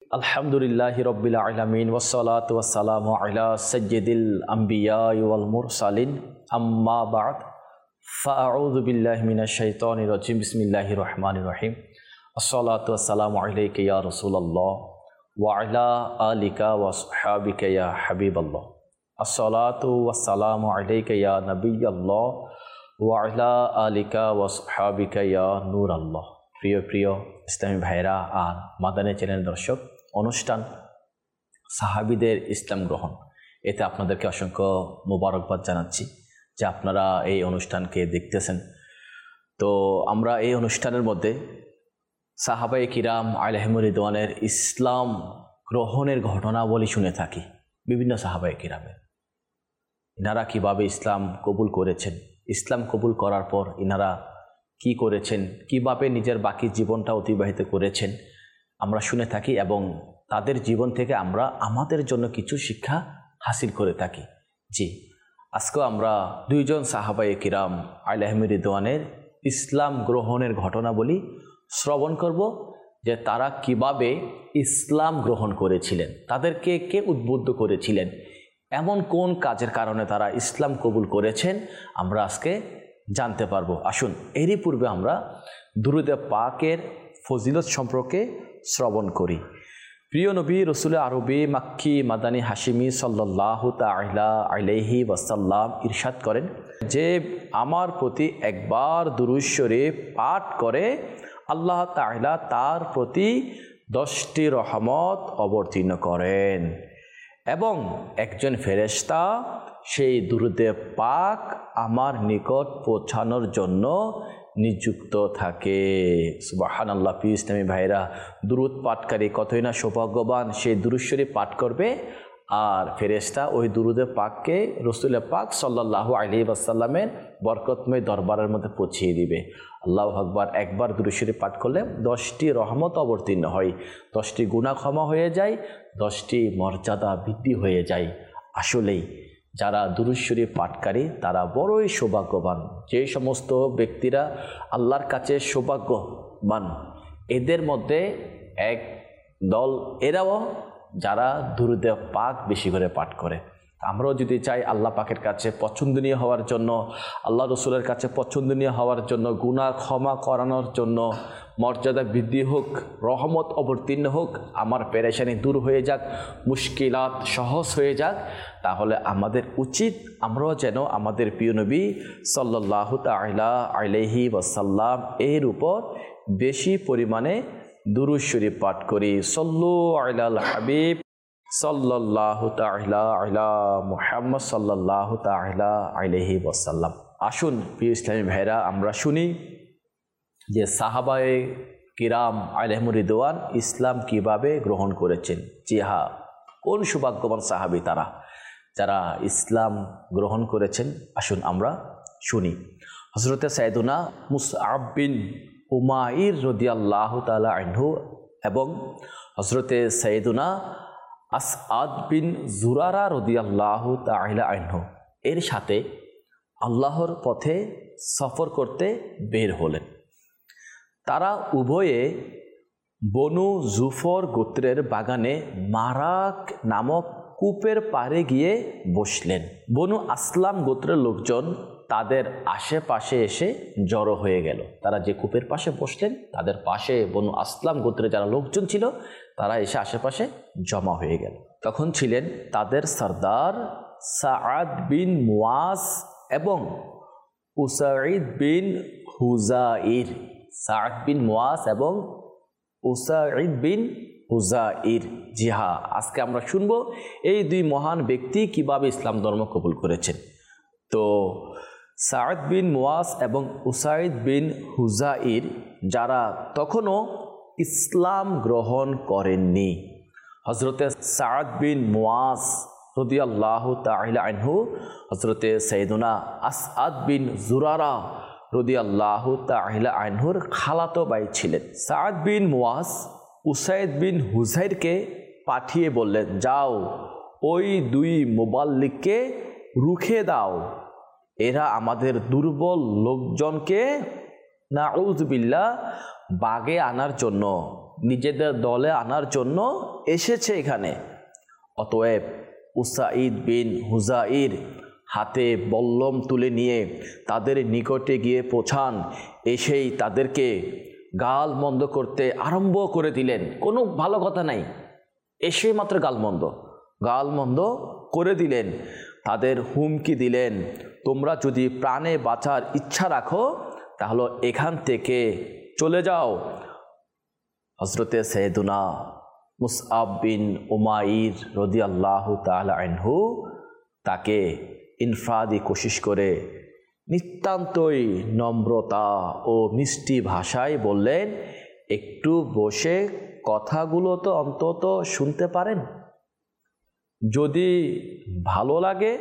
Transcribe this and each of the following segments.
আলহামদুলিল্লাহি রব্বিল আলামিন ওয়াসসালাতু ওয়াসসালামু আলা সাইয়্যিদিল আমবিয়া ওয়াল মুরসালিন আম্মা বা'দ ফাআউযু বিল্লাহি মিনাশ শাইতানির রাজিম বিসমিল্লাহির রহমানির রহিম আসসালাতু ওয়াসসালামু আলাইকা ইয়া রাসূলুল্লাহ ওয়া আলা আলিকা ওয়া আসহাবিকা ইয়া হাবিবাল্লাহ আসসালাতু ওয়াসসালামু আলাইকা ইয়া নবিয়াল্লাহ ওয়া আলা আলিকা ওয়া আসহাবিকা ইয়া নূরাল্লাহ। প্রিয় প্রিয় ইসলামী ভাইরা আর মাদানী চ্যানেল দর্শক, অনুষ্ঠান সাহাবীদের ইসলাম গ্রহণ, এতে আপনাদেরকে অসংখ্য মোবারকবাদ জানাচ্ছি যে আপনারা এই অনুষ্ঠানকে দেখতেছেন। তো আমরা এই অনুষ্ঠানের মধ্যে সাহাবায়ে কিরাম আলাইহিমুর রিদওয়ানের ইসলাম গ্রহণের ঘটনাবলী শুনে থাকি। বিভিন্ন সাহাবায়ে কিরামের ইনারা কিভাবে ইসলাম কবুল করেছেন, ইসলাম কবুল করার পর ইনারা কি করেছেন, কিভাবে নিজের বাকি জীবনটা অতিবাহিত করেছেন আমরা শুনে থাকি এবং তাদের জীবন থেকে আমরা আমাদের জন্য কিছু শিক্ষা হাসিল করে থাকি। জি, আজকেও আমরা দুইজন সাহাবায়ে কিরাম আলাইহিমুর রিদওয়ানের ইসলাম গ্রহণের ঘটনাবলী শ্রবণ করব, যে তারা কিভাবে ইসলাম গ্রহণ করেছিলেন, তাদেরকে কে উদ্বুদ্ধ করেছিলেন, এমন কোন কাজের কারণে তারা ইসলাম কবুল করেছেন আমরা আজকে জানতে পারবো। আসুন এরই পূর্বে আমরা দুরূদে পাকের ফজিলত সম্পর্কে শ্রবণ করি। প্রিয় নবী রসুল আরবি মাক্কি মাদানী হাশিমি সাল্লাল্লাহু তাআলা আলাইহি ওয়াসাল্লাম ইরশাদ করেন যে আমার প্রতি একবার দুরূদ শরীফ পাঠ করে আল্লাহ তাআলা তার প্রতি 10টি রহমত অবতীর্ণ করেন এবং একজন ফেরেশতা সেই দুরূদে পাক আমার নিকট পৌঁছানোর জন্য নিযুক্ত থাকে। সুবহানাল্লাহ। প্রিয় ইসলামী ভাইরা, দুরূদ পাঠকারী কতই না সৌভাগ্যবান, সেই দুরূদ শরীফ পাঠ করবে আর ফেরেশতা ওই দুরূদে পাককে রাসূল পাক সাল্লাল্লাহু আলাইহি ওয়াসাল্লামের বরকতময় দরবারের মধ্যে পৌঁছিয়ে দিবে। আল্লাহু আকবার। একবার দুরূদ শরীফ পাঠ করলে 10টি রহমত অবতীর্ণ হয়, 10টি গুনাহ ক্ষমা হয়ে যায়, 10টি মর্যাদা বৃদ্ধি হয়ে যায়। আসলেই যারা দুরূদ শরীফ পাঠকারী তারা বড়ই সৌভাগ্যবান। যে সমস্ত ব্যক্তিরা আল্লাহর কাছে সৌভাগ্যবান, এদের মধ্যে এক দল এরাও যারা দুরূদে পাক বেশি করে পাঠ করে। আমরাও যদি চাই আল্লাহ পাকের কাছে পছন্দনীয় হওয়ার জন্য, আল্লাহ রসুলের কাছে পছন্দনীয় হওয়ার জন্য, গুনাহ ক্ষমা করানোর জন্য, মর্যাদা বৃদ্ধি হোক, রহমত অবতীর্ণ হোক, আমার পেরেশানি দূর হয়ে যাক, মুশকিলাত সহজ হয়ে যাক, তাহলে আমাদের উচিত আমরাও যেন আমাদের প্রিয় নবী সাল্লাল্লাহু তাআলা আলাইহি ওয়াসাল্লাম এর উপর বেশি পরিমাণে দুরূদ শরীফ পাঠ করি। সাল্লু আলাল হাবিব সাল্লাল্লাহু তাআলা আলা মুহাম্মদ সাল্লাল্লাহু তাআলা আলাইহি ওয়াসাল্লাম। আসুন প্রিয় ইসলামী ভাইরা, আমরা শুনি যে সাহাবায়ে কিরাম আলাইহিমুর রিদওয়ান ইসলাম কিভাবে গ্রহণ করেছেন। জি হ্যাঁ, কোন সৌভাগ্যবান সাহাবী তারা যারা ইসলাম গ্রহণ করেছেন। আসুন আমরা শুনি। হযরতে সাইয়েদুনা মুসআব বিন উমাইর রাদিয়াল্লাহু তাআলা আনহু এবং হযরতে সাইয়েদুনা আসআদ বিন জুরারা রাদিয়াল্লাহু তাআলা আনহু এর সাথে আল্লাহর পথে সফর করতে বের হলেন। তারা উভয়ে বনু জুফর গোত্রের বাগানে মারাক নামক কূপের পাড়ে গিয়ে বসলেন। বনু আসলাম গোত্রের লোকজন তাদের আশেপাশে এসে জড়ো হয়ে গেল। তারা যে কূপের পাশে বসলেন তাদের পাশে বনু আসলাম গোত্রের যারা লোকজন ছিল তারা এসে আশেপাশে জমা হয়ে গেল। তখন ছিলেন তাদের সর্দার সাআদ বিন মুআজ এবং Usaid bin Huzair. Saad bin Muaz এবং উসাইদ বিন হুযাইর। জি হ্যাঁ, আজকে আমরা শুনবো এই দুই মহান ব্যক্তি কিভাবে ইসলাম ধর্ম কবুল করেছেন। তো সাআদ বিন মুআজ এবং উসাইদ বিন হুযাইর যারা তখনও ইসলাম গ্রহণ করেননি। হযরতে সাআদ বিন মুআজ রাদিয়াল্লাহু তাআলা আনহু হযরতে সাইয়েদুনা আসআদ বিন জুরারা রাদিয়াল্লাহু তাআলা আনহুর খালাতো ভাই ছিলেন। Saad bin Muaz Usaid bin হুযাইরকে পাঠিয়ে বললেন, যাও ওই দুই মুবাল্লিগকে রুখে দাও, এরা আমাদের দুর্বল লোকজনকে নাউযুবিল্লাহ বাগে আনার জন্য নিজেদের দলে আনার জন্য এসেছে এখানে। অতএব উসাইদ বিন হুজাইর হাতে বল্লম তুলে নিয়ে তাদের নিকটে গিয়ে পৌঁছান। এসেই তাদেরকে গাল মন্দ করতে আরম্ভ করে দিলেন। কোনো ভালো কথা নাই, এসে মাত্র গালমন্দ করে দিলেন। তাদের হুমকি দিলেন, তোমরা যদি প্রাণে বাঁচার ইচ্ছা রাখো তাহলে এখান থেকে চলে যাও। হযরতে সাইয়েদুনা মুসআব বিন উমাইর রাদিয়াল্লাহু তাআলা আনহু তাকে ইনফরাদি কোশিশ করে নিতান্তই নম্রতা ও মিষ্টি ভাষায় বললেন, একটু বসে কথাগুলো তো অন্তত শুনতে পারেন, যদি ভালো লাগে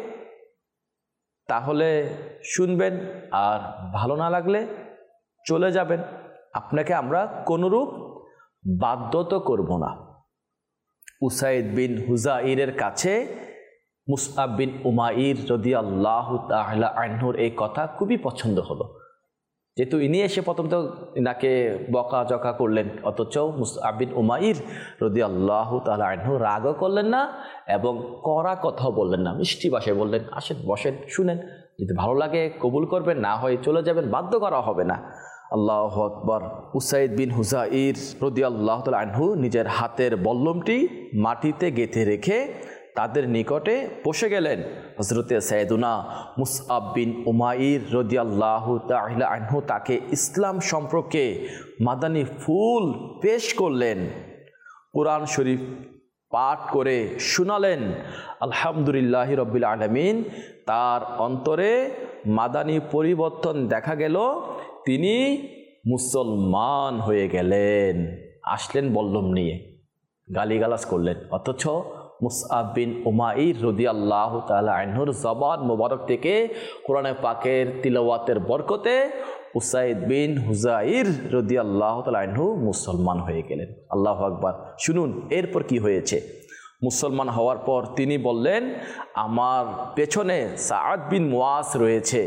তাহলে শুনবেন, আর ভালো না লাগলে চলে যাবেন, আপনাকে আমরা কোনরূপ বাধ্যত করব না। উসাইদ বিন হুজাইরের কাছে মুসআব বিন উমাইর রাদিয়াল্লাহু তাআলা আনহুর এই কথা খুবই পছন্দ হলো, যেহেতু ইনি এসে প্রথম তো ইনাকে বকাঝকা করলেন, অথচ মুসআব বিন উমাইর রাদিয়াল্লাহু তাআলা আনহু রাগও করলেন না এবং কড়া কথাও বললেন না, মিষ্টি ভাষায় বললেন, আসেন বসেন শুনেন, যদি ভালো লাগে কবুল করবেন, না হয় চলে যাবেন, বাধ্য করা হবে না। আল্লাহু আকবার। উসাইদ বিন হুজাইর রাদিয়াল্লাহু তাআলা আনহু নিজের হাতের বল্লমটি মাটিতে গেঁথে রেখে তাদের নিকটে বসে গেলেন। হযরতে সাইয়েদুনা মুসআব বিন উমাইর রাদিয়াল্লাহু তাআলা আনহু তাকে ইসলাম সম্পর্কে মাদানী ফুল পেশ করলেন, কুরআন শরীফ পাঠ করে শোনালেন। আলহামদুলিল্লাহি রাব্বিল আলামিন। তার অন্তরে মাদানী পরিবর্তন দেখা গেল, তিনি মুসলমান হয়ে গেলেন। আসলেন বল্লম নিয়ে, গালিগালাজ করলেন, অথচ মুসআব বিন উমাইর রাদিয়াল্লাহু তাআলা আনহুর জবান মোবারক থেকে কোরআনে পাকের তিলাওয়াতের বরকতে উসাইদ বিন হুজাইর রাদিয়াল্লাহু তাআলা আনহু মুসলমান হয়ে গেলেন। আল্লাহু আকবার। শুনুন এরপর কি হয়েছে। মুসলমান হওয়ার পর তিনি বললেন, আমার পেছনে সাআদ বিন মুআজ রয়েছে,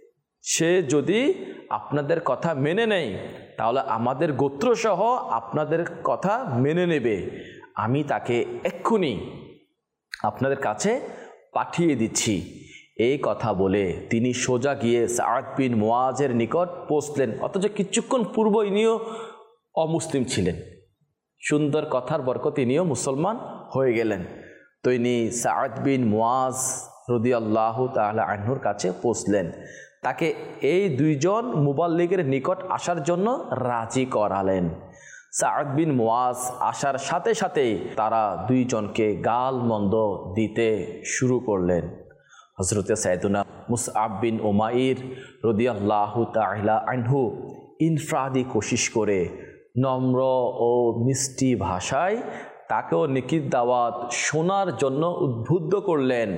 সে যদি আপনাদের কথা মেনে নেয় তাহলে আমাদের গোত্রসহ আপনাদের কথা মেনে নেবে, আমি তাকে এক্ষুনি আপনাদের কাছে পাঠিয়ে দিচ্ছি। এই কথা বলে তিনি সোজা গিয়ে সাআদ বিন মুআজের নিকট পৌঁছলেন, অথচ কিছুক্ষণ পূর্ব ইনিও অমুসলিম ছিলেন। সুন্দর কথার বরকত ইনিও মুসলমান হয়ে গেলেন। তো ইনি সাআদ বিন মুআজ রাদিয়াল্লাহু তাআলা আনহুর কাছে পৌঁছলেন, তাকে এই দুইজন মুবাল্লিগের নিকট আসার জন্য রাজি করালেন। সাআদ বিন মুআজ আসার সাথে সাথে তারা দুইজনকে গাল মন্দ দিতে শুরু করলেন। হযরতে সাইয়েদুনা মুসআব বিন উমাইর রাদিয়াল্লাহু তাআলা আনহু ইনফরাদি কোশিশ করে নম্র ও মিষ্টি ভাষায় তাকেও নেকির দাওয়াত শোনার জন্য উদ্বুদ্ধ করলেন।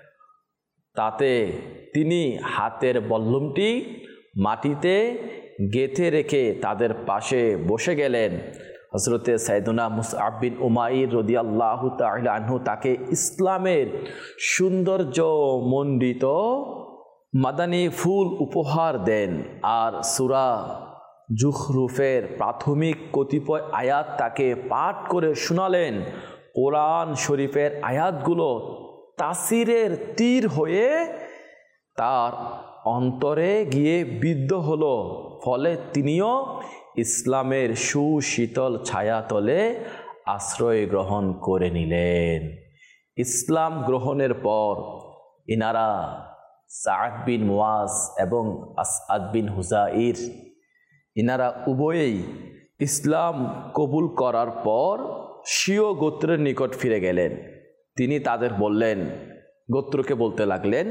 তাতে তিনি হাতের বল্লমটি মাটিতে গেঁথে রেখে তাদের পাশে বসে গেলেন। হযরতে সাইয়েদুনা মুসআব বিন উমাইর রাদিয়াল্লাহু তাআলা আনহু তাকে ইসলামের সৌন্দর্য মণ্ডিত মাদানী ফুল উপহার দেন, আর সূরা জুখরুফের প্রাথমিক কতিপয় আয়াত তাকে পাঠ করে শোনালেন। কোরআন শরীফের আয়াতগুলো তাসিরের তীর হয়ে তার অন্তরে গিয়ে বিদ্ধ হলো, ফলে তিনিও ইসলামের সুশীতল ছায়াতলে আশ্রয় গ্রহণ করে নিলেন। ইসলাম গ্রহণের পর ইনারা সাআদ বিন মুআজ এবং আসআদ বিন হুজাইর ইনারা উভয়েই ইসলাম কবুল করার পর স্বীয় গোত্রের নিকট ফিরে গেলেন। তিনি তাদের বললেন, গোত্রকে বলতে লাগলেন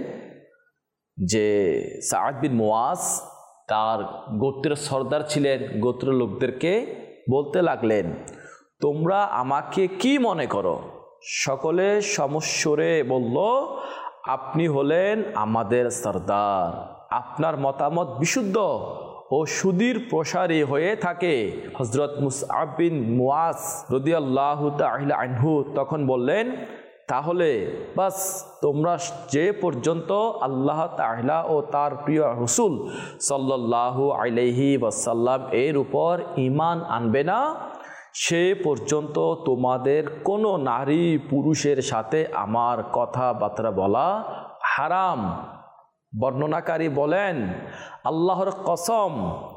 যে সাআদ বিন মুআজ তার গোত্রের সর্দার ছিলেন, গোত্রের লোকদেরকে বলতে লাগলেন, তোমরা আমাকে কি মনে করো? সকলে সমস্বরে বলল, আপনি হলেন আমাদের সর্দার, আপনার মতামত বিশুদ্ধ ও সুদীর প্রসারী হয়ে থাকে। হযরত মুসআব বিন মুআজ রাদিয়াল্লাহু তাআলা আনহু তখন বললেন, তাহলে বাস তোমরা যে পর্যন্ত আল্লাহ তাআলা ও তার প্রিয় রাসূল সাল্লাল্লাহু আলাইহি ওয়াসাল্লাম এর উপর ঈমান আনবে না, সে পর্যন্ত তোমাদের কোনো নারী পুরুষের সাথে আমার কথাবার্তা বলা হারাম। বর্ণনাকারী বলেন, আল্লাহর কসম,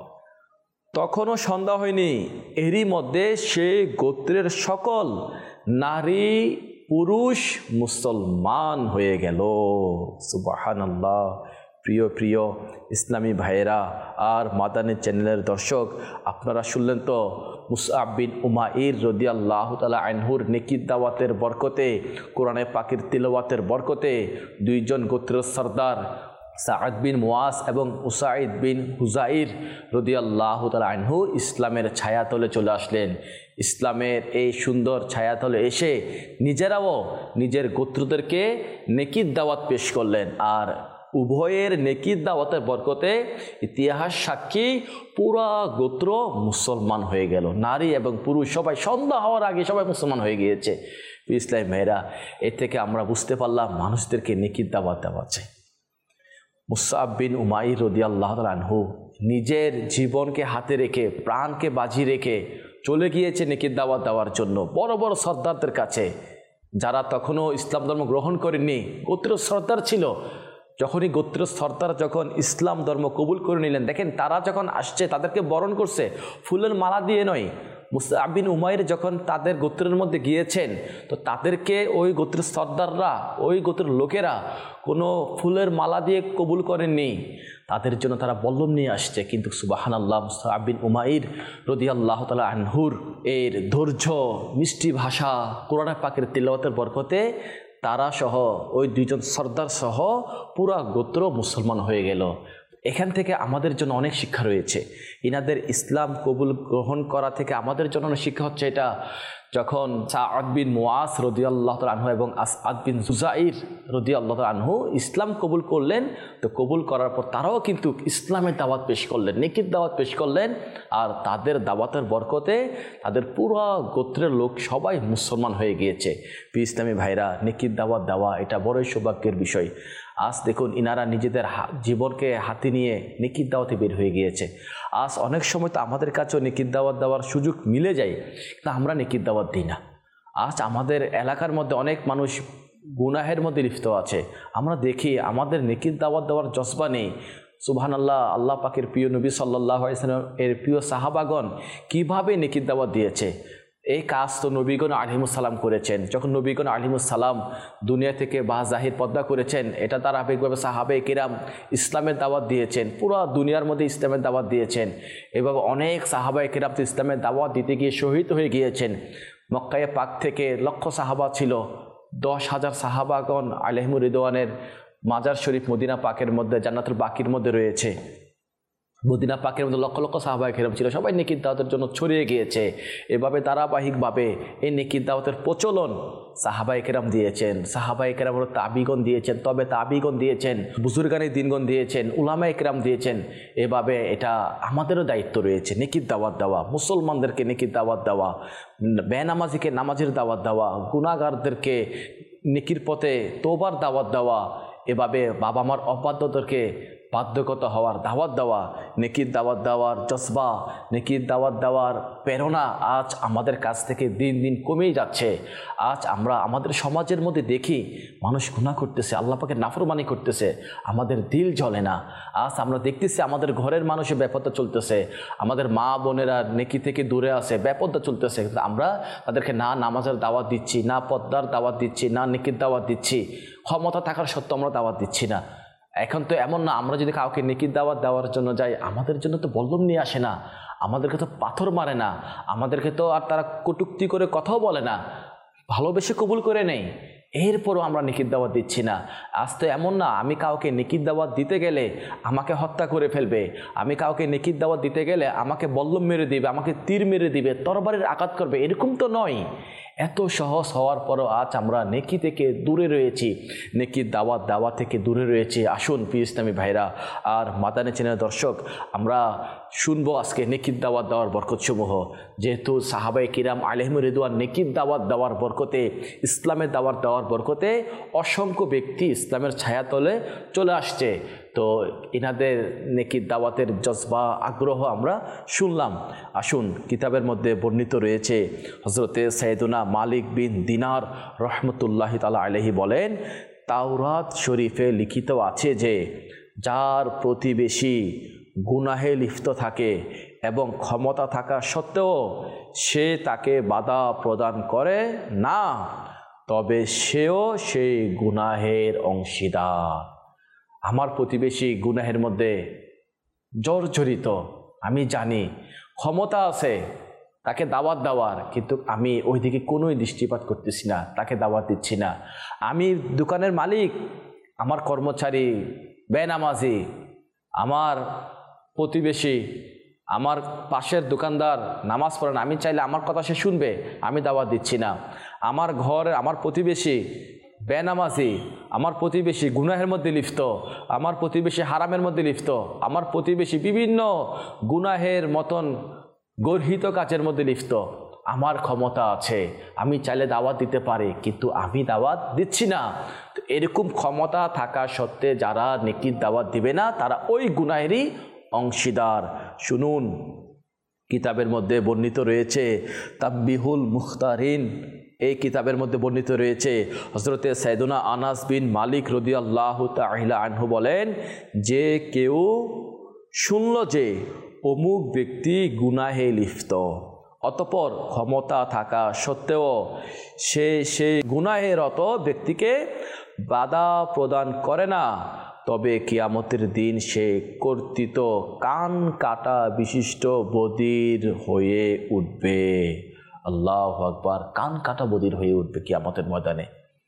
তখনও সন্ধ্যা হয়নি, এরই মধ্যে সে গোত্রের সকল নারী পুরুষ মুসলমান হয়ে গেল। সুবহানাল্লাহ। প্রিয় প্রিয় ইসলামী ভাইয়েরা আর মাদানী চ্যানেলের দর্শক, আপনারা শুনলেন তো মুসআব বিন উমাইর রাদিয়াল্লাহু তাআলা আনহুর নেকির দাওয়াতের বরকতে, কোরআনে পাকের তিলাওয়াতের বরকতে দুইজন গোত্রের সর্দার সাআদ বিন মুআজ এবং উসাইদ বিন হুজাইর রাদিয়াল্লাহু তাআলা আনহু ইসলামের ছায়াতলে চলে আসলেন। ইসলামের এই সুন্দর ছায়াতলে এসে নিজেরাও নিজের গোত্রদেরকে নেকির দাওয়াত পেশ করলেন। আর উভয়ের নেকির দাওয়াতের বরকতে ইতিহাস সাক্ষী পুরা গোত্র মুসলমান হয়ে গেল। নারী এবং পুরুষ সবাই সন্ধ্যা হওয়ার আগে সবাই মুসলমান হয়ে গিয়েছে। ইসলামী ভাইরা, এর থেকে আমরা বুঝতে পারলাম মানুষদেরকে নেকির দাওয়াত দেওয়া চাই। মুসআব বিন উমাইর রাদিয়াল্লাহু তাআলা আনহু নিজের জীবনকে হাতে রেখে, প্রাণকে বাজি রেখে চলে গিয়েছে নেকির দাওয়াত দেওয়ার জন্য বড় বড় সর্দারদের কাছে, যারা তখনও ইসলাম ধর্ম গ্রহণ করেননি, গোত্রের সর্দার ছিল। যখনই গোত্রের সর্দার যখন ইসলাম ধর্ম কবুল করে নিলেন, দেখেন তারা যখন আসছে তাদেরকে বরণ করছে ফুলের মালা দিয়ে নয়। মুসআব বিন উমাইর যখন তাদের গোত্রের মধ্যে গিয়েছেন, তো তাদেরকে ওই গোত্রের সর্দাররা, ওই গোত্রের লোকেরা কোনো ফুলের মালা দিয়ে কবুল করেননি, তাদের জন্য তারা বল্লম নিয়ে আসছে। কিন্তু সুবহানাল্লাহ, মুসআব বিন উমাইর রাদিয়াল্লাহু তাআলা আনহুর এর ধৈর্য, মিষ্টি ভাষা, কোরআন পাকের তিলাওয়াতের বরকতে তারা সহ ওই দুইজন সর্দার সহ পুরা গোত্র মুসলমান হয়ে গেল। এখান থেকে আমাদের জন্য অনেক শিক্ষা রয়েছে। ইনাদের ইসলাম কবুল গ্রহণ করা থেকে আমাদের জন্য অনেক শিক্ষা হচ্ছে এটা, যখন সাআদ বিন মুআজ রাদিয়াল্লাহু তাআলা আনহু এবং আসআদ বিন হুজাইর রাদিয়াল্লাহু তাআলা আনহু ইসলাম কবুল করলেন, তো কবুল করার পর তারাও কিন্তু ইসলামের দাওয়াত পেশ করলেন, নেকির দাওয়াত পেশ করলেন। আর তাদের দাওয়াতের বরকতে তাদের পুরো গোত্রের লোক সবাই মুসলমান হয়ে গিয়েছে। ইসলামী ভাইরা, নেকির দাওয়াত দেওয়া এটা বড়ই সৌভাগ্যের বিষয়। আজ দেখুন ইনারা নিজেদের জীবনকে হাতে নিয়ে নেকির দাওয়াতে বের হয়ে গিয়েছে। আজ অনেক সময় তো আমাদের কাছেও নেকির দাওয়াত দেওয়ার সুযোগ মিলে যায়, কিন্তু আমরা নেকির দাওয়াত দিই না। আজ আমাদের এলাকার মধ্যে অনেক মানুষ গুনাহের মধ্যে লিপ্ত আছে, আমরা দেখি আমাদের নেকির দাওয়াত দেওয়ার জজবা নেই। সুবহানাল্লাহ, আল্লাহ পাকের প্রিয় নবী সাল্লাল্লাহু আলাইহি ওয়াসাল্লাম এর প্রিয় সাহাবাগণ কিভাবে নেকির দাওয়াত দিয়েছে, এই কাজ তো নবীগণ আলাইহিমুসসালাম করেছেন। যখন নবীগণ আলাইহিমুসসালাম দুনিয়া থেকে জাহির পর্দা করেছেন, এটা তার আবেগভাবে সাহাবে কিরাম ইসলামের দাওয়াত দিয়েছেন, পুরো দুনিয়ার মধ্যে ইসলামের দাওয়াত দিয়েছেন। এভাবে অনেক সাহাবায়ে কিরাম তো ইসলামের দাওয়াত দিতে গিয়ে শহীদ হয়ে গিয়েছেন। মক্কায়ে পাক থেকে লক্ষ সাহাবা ছিল, 10,000 সাহাবাগণ আলাইহিমুর রিদওয়ানের মাজার শরীফ মদিনা পাকের মধ্যে, জান্নাতুল বাকির মধ্যে রয়েছে। মদিনা পাকের মধ্যে লক্ষ লক্ষ সাহাবায়ে কেরাম ছিল, সবাই নেকির দাওয়াতের জন্য ছড়িয়ে গিয়েছে। এভাবে ধারাবাহিকভাবে এই নেকির দাওয়াতের প্রচলন সাহাবায়ে কেরাম দিয়েছেন, সাহাবায়ে কেরাম তাবিগণ দিয়েছেন, তবে তাবিগণ দিয়েছেন, বুজুর্গানি দিনগণ দিয়েছেন, উলামায়ে কেরাম দিয়েছেন। এভাবে এটা আমাদেরও দায়িত্ব রয়েছে নেকির দাওয়াত দেওয়া, মুসলমানদেরকে নেকির দাওয়াত দেওয়া, বেনামাজিকে নামাজের দাওয়াত দেওয়া, গুনাহগারদেরকে নেকির পথে তওবার দাওয়াত দেওয়া, এভাবে বাবা মার অবাধ্যদেরকে বাধ্যগত হওয়ার দাওয়াত দেওয়া, নেকির দাওয়াত দেওয়ার জজবা, নেকির দাওয়াত দেওয়ার প্রেরণা আজ আমাদের কাছ থেকে দিন দিন কমেই যাচ্ছে। আজ আমরা আমাদের সমাজের মধ্যে দেখি মানুষ গুনাহ করতেছে, আল্লাহ পাকের নাফরমানি করতেছে, আমাদের দিল জ্বলে না। আজ আমরা দেখতেছি আমাদের ঘরের মানুষের বেপরদা চলতেছে, আমাদের মা বোনেরা নেকি থেকে দূরে আছে, বেপরদা চলতেছে। আমরা তাদেরকে না নামাজের দাওয়াত দিচ্ছি, না পর্দার দাওয়াত দিচ্ছি, না নেকির দাওয়াত দিচ্ছি, ক্ষমতা থাকার সত্ত্বেও আমরা দাওয়াত দিচ্ছি না। এখন তো এমন না, আমরা যদি কাউকে নেকির দাওয়াত দেওয়ার জন্য যাই, আমাদের জন্য তো বল্লম নিয়ে আসে না, আমাদেরকে তো পাথর মারে না, আমাদেরকে তো আর তারা কটূক্তি করে কথাও বলে না, ভালোবেসে কবুল করে নেই। এরপরও আমরা নেকির দাওয়াত দিচ্ছি না। আজ তো এমন না, আমি কাউকে নেকির দাওয়াত দিতে গেলে আমাকে হত্যা করে ফেলবে, আমি কাউকে নেকির দাওয়াত দিতে গেলে আমাকে বল্লম মেরে দিবে, আমাকে তীর মেরে দিবে, তরবারির আঘাত করবে, এরকম তো নয়। এত সহজ হওয়ার পরও আজ আমরা নেকি থেকে দূরে রয়েছি, নেকির দাওয়াত দেওয়া থেকে দূরে রয়েছি। আসুন প্রিয় ইসলামী ভাইরা আর মাদানী চ্যানেলের দর্শক, আমরা শুনবো আজকে নেকির দাওয়াত দেওয়ার বরকতসমূহ। যেহেতু সাহাবায়ে কিরাম আলাইহিম রিদওয়ান নেকির দাওয়াত দেওয়ার বরকতে, ইসলামের দাওয়াত দেওয়ার বরকতে অসংখ্য ব্যক্তি ইসলামের ছায়াতলে চলে আসছে। তো ইনাদের নেকির দাওয়াতের জজবা, আগ্রহ আমরা শুনলাম। আসুন, কিতাবের মধ্যে বর্ণিত রয়েছে, হযরতে সাইয়েদুনা মালিক বিন দিনার রহমতুল্লাহি তাআলা আলাইহি বলেন, তাওরাত শরীফে লিখিত আছে যে যার প্রতিবেশী গুনাহে লিপ্ত থাকে এবং ক্ষমতা থাকা সত্ত্বেও সে তাকে বাধা প্রদান করে না, তবে সেও সেই গুনাহের অংশীদার। আমার প্রতিবেশী গুনাহের মধ্যে জর্জরিত, আমি জানি, ক্ষমতা আছে তাকে দাওয়াত দেওয়ার, কিন্তু আমি ওইদিকে কোনোই দৃষ্টিপাত করতেছি না, তাকে দাওয়াত দিচ্ছি না। আমি দোকানের মালিক, আমার কর্মচারী বেনামাজি, আমার প্রতিবেশী, আমার পাশের দোকানদার নামাজ পড়ে না, আমি চাইলে আমার কথা সে শুনবে, আমি দাওয়াত দিচ্ছি না। আমার ঘর, আমার প্রতিবেশী বেনামাজি, আমার প্রতিবেশী গুনাহের মধ্যে লিপ্ত, আমার প্রতিবেশী হারামের মধ্যে লিপ্ত, আমার প্রতিবেশী বিভিন্ন গুনাহের মতন গর্হিত কাজের মধ্যে লিপ্ত, আমার ক্ষমতা আছে, আমি চাইলে দাওয়াত দিতে পারি, কিন্তু আমি দাওয়াত দিচ্ছি না। তো এরকম ক্ষমতা থাকা সত্ত্বে যারা নেকির দাওয়াত দিবে না, তারা ওই গুনাহেরই অংশীদার। শুনুন, কিতাবের মধ্যে বর্ণিত রয়েছে তাববিহুল মুখতারিন, এই কিতাবের মধ্যে বর্ণিত রয়েছে, হযরতে সাইয়েদুনা আনাস বিন মালিক রাদিয়াল্লাহু তাআলা আনহু বলেন, যে কেউ শুনল যে অমুক ব্যক্তি গুনাহে লিপ্ত, অতঃপর ক্ষমতা থাকা সত্ত্বেও সে সেই গুনাহেরত ব্যক্তিকে বাধা প্রদান করে না, তবে কিয়ামতের দিন সে কর্তৃত কান কাটা বিশিষ্ট বধির হয়ে উঠবে। আল্লাহু আকবার, কান কাটা বধির হয়ে উঠবে কিয়ামতের ময়দানে।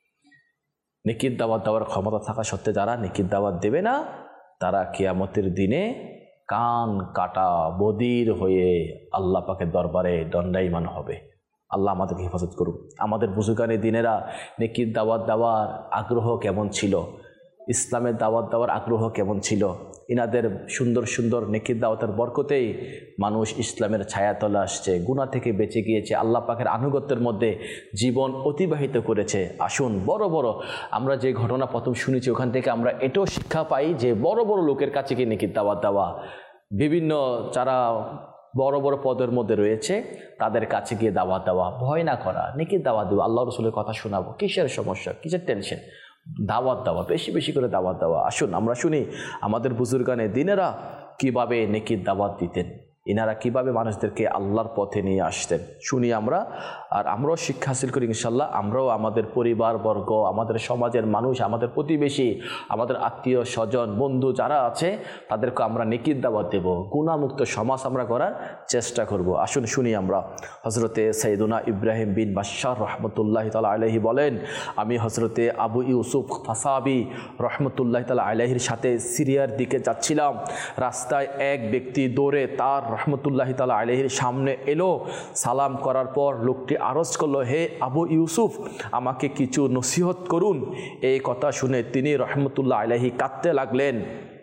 নেকির দাওয়াত দেওয়ার ক্ষমতা থাকা সত্ত্বে যারা নেকির দাওয়াত দেবে না, তারা কিয়ামতের দিনে কান কাটা বধির হয়ে আল্লাহ পাকের দরবারে দণ্ডায়মান হবে। আল্লাহ আমাদেরকে হেফাজত করুক। আমাদের বুজুর্গানে দিনেরা নেকির দাওয়াত দেওয়ার আগ্রহ কেমন ছিল, ইসলামের দাওয়াত দেওয়ার আগ্রহ কেমন ছিল, ইনাদের সুন্দর সুন্দর নেকির দাওয়াতের বরকতেই মানুষ ইসলামের ছায়াতলে আসছে, গুনাহ থেকে বেঁচে গিয়েছে, আল্লাহ পাকের আনুগত্যের মধ্যে জীবন অতিবাহিত করেছে। আসুন, বড় বড় আমরা যে ঘটনা প্রথম শুনেছি, ওখান থেকে আমরা এটাও শিক্ষা পাই যে বড় বড় লোকের কাছে গিয়ে নেকির দাওয়াত দেওয়া, বিভিন্ন যারা বড় বড় পদের মধ্যে রয়েছে তাদের কাছে গিয়ে দাওয়াত দেওয়া, ভয় না করা, নেকির দাওয়াত দেওয়া, আল্লাহ রসুলের কথা শোনাবো, কিসের সমস্যা, কিসের টেনশন, দাওয়াত দেওয়া, বেশি বেশি করে দাওয়াত দেওয়া। আসুন আমরা শুনি আমাদের বুজুর্গানে দিনেরা কিভাবে নেকির দাওয়াত দিতেন, ইনারা কিভাবে মানুষদেরকে আল্লাহর পথে নিয়ে আসতেন, শুনি আমরা, আর আমরাও শিক্ষা হাসিল করি ইনশাল্লাহ। আমরাও আমাদের পরিবারবর্গ, আমাদের সমাজের মানুষ, আমাদের প্রতিবেশী, আমাদের আত্মীয় স্বজন, বন্ধু যারা আছে, তাদেরকে আমরা নেকির দাওয়াত দেব, গুনাহমুক্ত সমাজ আমরা করার চেষ্টা করব। আসুন শুনি আমরা। হযরতে সাইয়েদুনা ইব্রাহিম বিন বাশশার রহমতুল্লাহি তাআলা আলাইহি বলেন, আমি হযরতে আবু ইউসুফ ফাসাবি রহমতুল্লাহি তাআলা আলাইহির সাথে সিরিয়ার দিকে যাচ্ছিলাম। রাস্তায় এক ব্যক্তি দৌড়ে তার রহমতুল্লাহি তাআলা আলাইহির সামনে এলো। সালাম করার পর লোকটি আরজ করলো, হে আবু ইউসুফ, আমাকে কিছু নসিহত করুন। এই কথা শুনে তিনি রহমতুল্লাহ আলাইহি কাঁদতে লাগলেন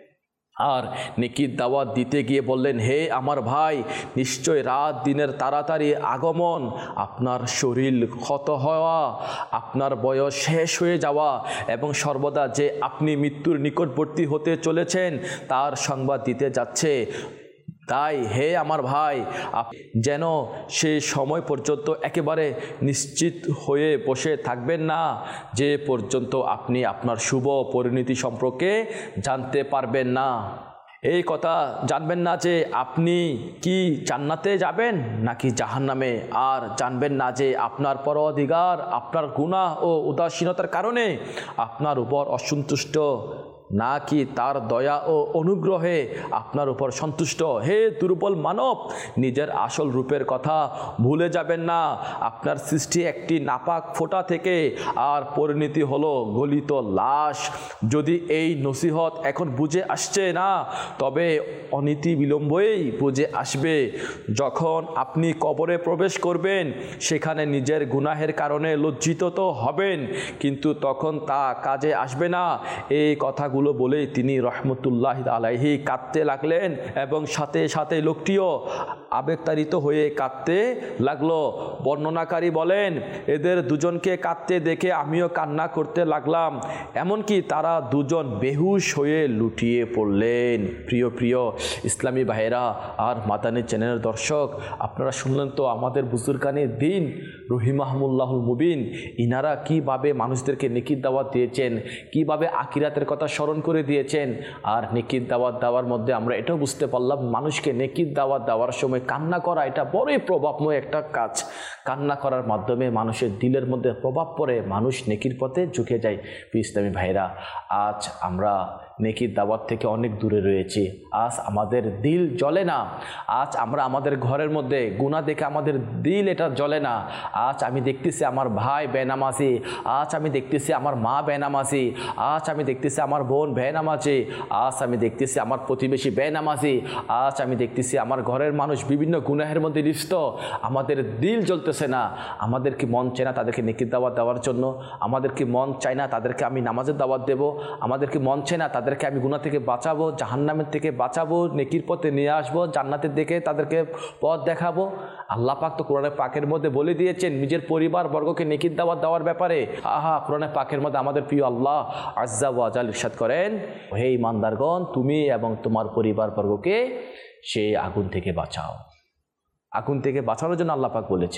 আর নেকির দাওয়াত দিতে গিয়ে বললেন, হে আমার ভাই, নিশ্চয় রাত দিনের তাড়াতাড়ি আগমন, আপনার শরীর ক্ষত হওয়া, আপনার বয়স শেষ হয়ে যাওয়া এবং সর্বদা যে আপনি মৃত্যুর নিকটবর্তী হতে চলেছেন তার সংবাদ দিতে যাচ্ছে। তাই হে আমার ভাই, যেন সেই সময় পর্যন্ত একেবারে নিশ্চিত হয়ে বসে থাকবেন না যে পর্যন্ত আপনি আপনার শুভ পরিণতি সম্পর্কে জানতে পারবেন না। এই কথা জানবেন না যে আপনি কি জান্নাতে যাবেন নাকি জাহান্নামে, আর জানবেন না যে আপনার পরওয়ারদিগার আপনার গুনাহ ও উদাসীনতার কারণে আপনার উপর অসন্তুষ্ট নাকি তার দয়া ও অনুগ্রহে আপনার উপর সন্তুষ্ট। হে দুর্বল মানব, নিজের আসল রূপের কথা ভুলে যাবেন না। আপনার সৃষ্টি একটি নাপাক ফোঁটা থেকে, আর পরিণতি হলো গলিত লাশ। যদি এই নসিহত এখন বুঝে আসছে না, তবে অনীতি বিলম্বেই বুঝে আসবে। যখন আপনি কবরে প্রবেশ করবেন, সেখানে নিজের গুনাহের কারণে লজ্জিত তো হবেন, কিন্তু তখন তা কাজে আসবে না। এই কথাগুলো কথাগুলো বলেই তিনি রহমতুল্লাহ আলাইহি কাঁদতে লাগলেন এবং সাথে সাথে লোকটিও আবেগতাড়িত হয়ে কাঁদতে লাগলো। বর্ণনাকারী বলেন, এদের দুজনকে কাঁদতে দেখে আমিও কান্না করতে লাগলাম, এমনকি তারা দুজন বেহুশ হয়ে লুটিয়ে পড়লেন। প্রিয় প্রিয় ইসলামী ভাইয়েরা আর মাদানী চ্যানেলের দর্শক, আপনারা শুনলেন তো আমাদের বুজুর্গানে দিন রহিমাহমুল্লাহুল মুবিন ইনারা কিভাবে মানুষদেরকে নেকির দাওয়াত দিয়েছেন, কিভাবে আখিরাতের কথা স্মরণ করে দিয়েছেন। আর নেকির দাওয়াত দেওয়ার মধ্যে আমরা এটাও বুঝতে পারলাম, মানুষকে নেকির দাওয়াত দেওয়ার সময় কান্না করা এটা বড়ই প্রভাবময় একটা কাজ। কান্না করার মাধ্যমে মানুষের দিলের মধ্যে প্রভাব পড়ে, মানুষ নেকির পথে ঝুঁকে যায়। ইসলামী ভাইরা, আজ আমরা নেকির দাওয়াত থেকে অনেক দূরে রয়েছি। আজ আমাদের দিল জ্বলে না। আজ আমরা আমাদের ঘরের মধ্যে গুনাহ দেখে আমাদের দিল এটা জ্বলে না। আজ আমি দেখতেছি আমার ভাই বেনামাজি, আজ আমি দেখতেছি আমার মা বেনামাজি, আজ আমি দেখতেছি আমার বোন বেনামাজি, আজ আমি দেখতেছি আমার প্রতিবেশী বেনামাজি, আজ আমি দেখতেছি আমার ঘরের মানুষ বিভিন্ন গুনাহের মধ্যে লিপ্ত। আমাদের দিল জ্বলতেছে না। আমাদের কি মন চায় না তাদেরকে নেকির দাওয়াত দেওয়ার জন্য? আমাদের কি মন চায় না তাদেরকে আমি নামাজের দাওয়াত দেব? আমাদের কি মন চায় না তাদেরকে আমি গুনাহ থেকে বাঁচাবো, জাহান্নামের থেকে বাঁচাবো, নেকির পথে নিয়ে আসবো, জান্নাতের দিকে তাদেরকে পথ দেখাবো? আল্লাহ পাক তো কোরআনে পাকের মধ্যে বলে দিয়েছেন নিজের পরিবার বর্গকে নেকির দাওয়াত দেওয়ার ব্যাপারে। কোরআনে পাকের মধ্যে আমাদের প্রিয় আল্লাহ আজ্জা ওয়া জাল ইরশাদ করেন, হে ঈমানদারগণ, তুমি এবং তোমার পরিবার বর্গকে সেই আগুন থেকে বাঁচাও। আগুন থেকে বাঁচানোর জন্য আল্লাহ পাক বলেছে।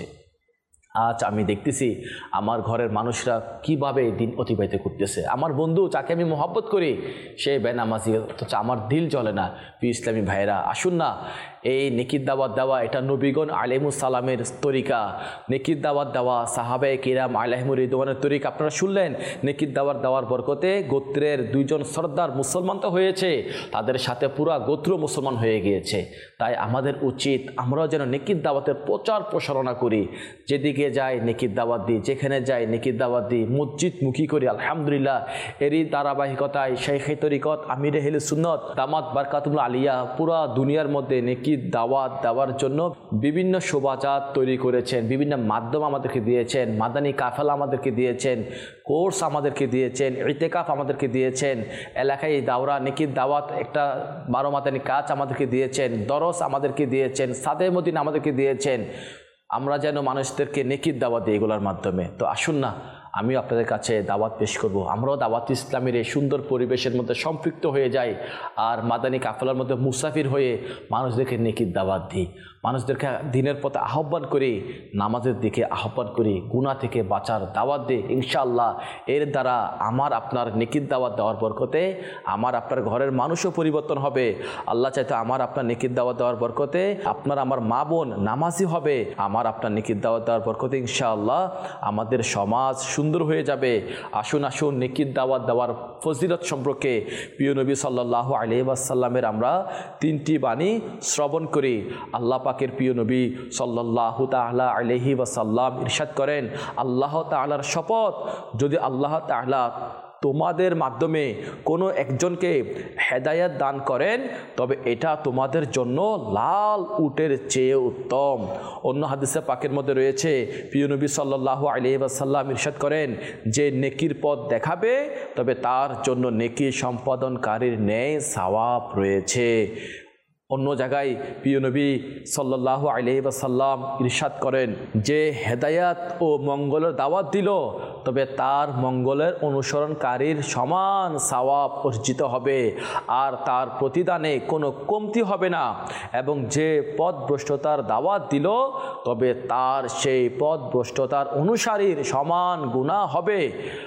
আজ আমি দেখতেছি আমার ঘরের মানুষরা কিভাবে দিন অতিবাহিত করতেছে। আমার বন্ধু যাকে আমি মহব্বত করি সে বেনামাজি, অথচ আমার দিল জ্বলে না। ইসলামী ভাইয়েরা, আসুন না এই নেকির দাওয়াত দেওয়া এটা নবীগণ আলাইহিমুস সালামের তরিকা। নেকির দাওয়াত দেওয়া সাহাবায়ে কিরাম আলাইহিমুর রিদওয়ানের তরিকা। আপনারা শুনলেন নেকির দাওয়াত দেওয়ার বরকতে গোত্রের দুইজন সর্দার মুসলমান তো হয়েছে, তাদের সাথে পুরা গোত্র মুসলমান হয়ে গিয়েছে। তাই আমাদের উচিত আমরাও যেন নেকির দাওয়াতের প্রচার প্রসারণা করি। যেদিকে যাই নেকির দাওয়াত দিই, যেখানে যাই নেকির দাওয়াত দিই, মসজিদমুখী করি। আলহামদুলিল্লাহ, এরই ধারাবাহিকতায় শাইখে তরিকত আমিরে আহলে সুন্নাত দামাত বারকাতুল আলিয়া পুরা দুনিয়ার মধ্যে নেকির দাওয়াত দেওয়ার জন্য বিভিন্ন শোভাযাত তৈরি করেছেন, বিভিন্ন মাধ্যম আমাদেরকে দিয়েছেন, মাদানী কাফেলা আমাদেরকে দিয়েছেন, কোর্স আমাদেরকে দিয়েছেন, ইতিকাফ আমাদেরকে দিয়েছেন, এলাকায় দাওরা নেকির দাওয়াত একটা 12 মাদানী কাজ আমাদেরকে দিয়েছেন, দরস আমাদেরকে দিয়েছেন, সাদে মদিনা আমাদেরকে দিয়েছেন। আমরা যেন মানুষদেরকে নেকির দাওয়াত দিই এগুলোর মাধ্যমে। তো আসুন না আমিও আপনাদের কাছে দাওয়াত পেশ করব, আমরাও দাওয়াত ইসলামের এই সুন্দর পরিবেশের মধ্যে সম্পৃক্ত হয়ে যাই আর মাদানী কাফেলার মধ্যে মুসাফির হয়ে মানুষদেরকে নেকির দাওয়াত দিই, মানুষদেরকে দিনের পথে আহ্বান করি, নামাজের দিকে আহ্বান করি, গুনাহ থেকে বাঁচার দাওয়াত দিই। ইনশাআল্লাহ এর দ্বারা আমার আপনার নেকির দাওয়াত দেওয়ার বরকতে আমার আপনার ঘরের মানুষও পরিবর্তন হবে। আল্লাহ চাইতো আমার আপনার নেকির দাওয়াত দেওয়ার বরকতে আপনার আমার মা বোন নামাজি হবে। আমার আপনার নেকির দাওয়াত দেওয়ার বরকতে ইনশাআল্লাহ আমাদের সমাজ সুন্দর হয়ে যাবে। আসুন আসুন নেকির দাওয়াত দেওয়ার ফজিলত সম্পর্কে প্রিয় নবী সাল্লাল্লাহু আলাইহি ওয়াসাল্লামের আমরা 3টি বাণী শ্রবণ করি। আল্লাহ পাকের প্রিয় নবী সাল্লাল্লাহু তাআলা আলাইহি ওয়াসাল্লাম ইরশাদ করেন, আল্লাহ তাআলার শপথ, যদি আল্লাহ তাআলা তোমাদের মাধ্যমে কোনো একজনকে হেদায়েত দান করেন তবে এটা তোমাদের জন্য লাল উটের চেয়ে উত্তম। অন্য হাদিসে পাকের মধ্যে রয়েছে প্রিয় নবী সাল্লাল্লাহু আলাইহি ওয়াসাল্লাম ইরশাদ করেন, যে নেকির পথ দেখাবে তবে তার জন্য নেকি সম্পাদনকারীর ন্যায় সওয়াব রয়েছে। অন্য জায়গায় প্রিয় নবী সাল্লাল্লাহু আলাইহি ওয়াসাল্লাম ইরশাদ করেন, যে হেদায়াত ও মঙ্গলের দাওয়াত দিল তবে তার মঙ্গলের অনুসরণকারীর সমান সওয়াব অর্জিত হবে আর তার প্রতিদানে কোনো কমতি হবে না, এবং যে পথভ্রষ্টতার দাওয়াত দিল তবে তার সেই পথভ্রষ্টতার অনুসারীর সমান গুনাহ হবে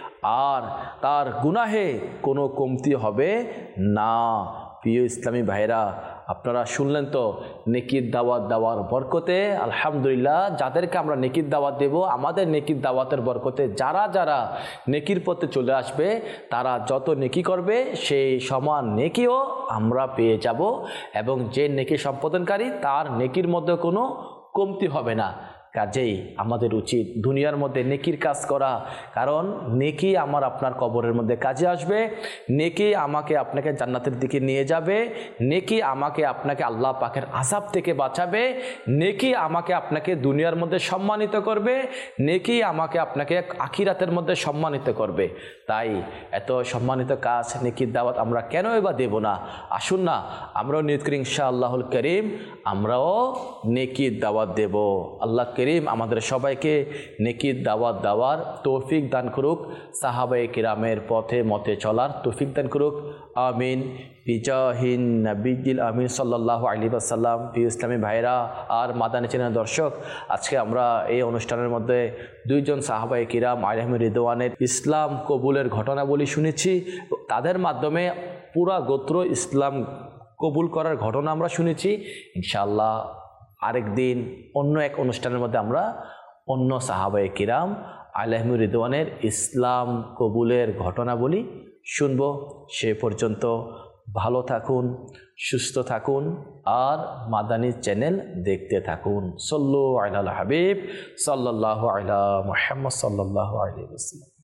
আর তার গুনাহে কোনো কমতি হবে না। প্রিয় ইসলামী ভাইরা, আপনারা শুনলেন তো নেকির দাওয়াত দেওয়ার বরকতে আলহামদুলিল্লাহ যাদেরকে আমরা নেকির দাওয়াত দেব, আমাদের নেকির দাওয়াতের বরকতে যারা যারা নেকির পথে চলে আসবে তারা যত নেকি করবে সেই সমান নেকিও আমরা পেয়ে যাব, এবং যে নেকি সম্পাদনকারী তার নেকির মধ্যে কোনো কমতি হবে না। কাজেই আমাদের উচিত দুনিয়ার মধ্যে নেকির কাজ করা, কারণ নেকি আমার আপনার কবরের মধ্যে কাজে আসবে, নেকি আমাকে আপনাকে জান্নাতের দিকে নিয়ে যাবে, নেকি আমাকে আপনাকে আল্লাহ পাকের আযাব থেকে বাঁচাবে, নেকি আমাকে আপনাকে দুনিয়ার মধ্যে সম্মানিত করবে, নেকি আমাকে আপনাকে আখিরাতের মধ্যে সম্মানিত করবে। তাই এত সম্মানিত কাজ, নেকির দাওয়াত আমরা কেনই বা দেব না? আসুন না আমরাও নিয়ত করি ইনশাআল্লাহুল করিম আমরাও নেকির দাওয়াত দেব। আল্লাহ করিম আমাদের সবাইকে নেকির দাওয়াত দেওয়ার তৌফিক দান করুক, সাহাবায়ে কিরামের পথে মতে চলার তৌফিক দান করুক, আমিন। বিজাহিন নবিয়্যিল আমিন সাল্লাল্লাহু আলাইহি ওয়াসাল্লাম। প্রিয় ইসলামী ভাইরা আর মাদানী চ্যানেলের দর্শক, আজকে আমরা এই অনুষ্ঠানের মধ্যে দুইজন সাহাবায়ে কিরাম আলাইহিম রিদওয়ানের ইসলাম কবুলের ঘটনাবলী শুনেছি। তাদের মাধ্যমে পুরা গোত্র ইসলাম কবুল করার ঘটনা আমরা শুনেছি। ইনশাআল্লাহ আরেকদিন অন্য এক অনুষ্ঠানের মধ্যে আমরা অন্য সাহাবায়ে কিরাম আলাইহিম রিদওয়ানের ইসলাম কবুলের ঘটনাবলী শুনব। সে পর্যন্ত ভালো থাকুন, সুস্থ থাকুন আর মাদানী চ্যানেল দেখতে থাকুন। সল্লু আলাল হাবিব সাল্লাল্লাহু আলা মুহাম্মদ সাল্লাল্লাহু আলাইহি ওয়াসাল্লাম।